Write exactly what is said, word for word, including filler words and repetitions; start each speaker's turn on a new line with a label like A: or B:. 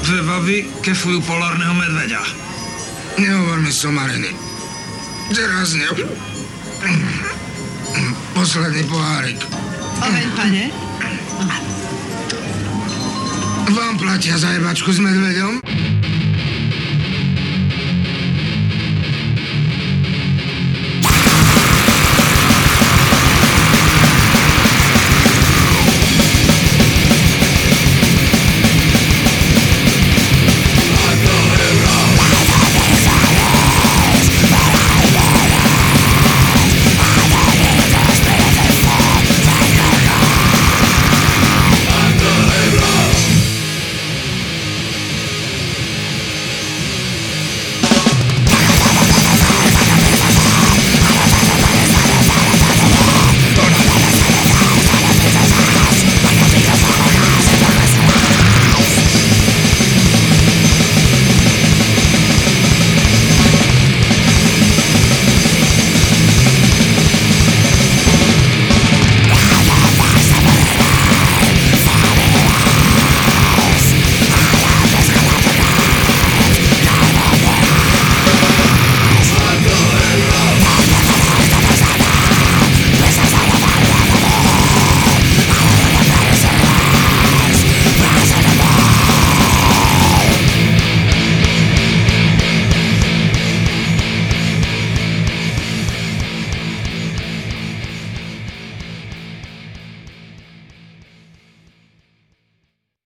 A: Dve baby kefujú polárneho medveďa.
B: Nehovor mi somariny. Teraz ne... Posledný pohárik.
C: Oheň, pane.
B: Vám platia za jebačku s medveďom?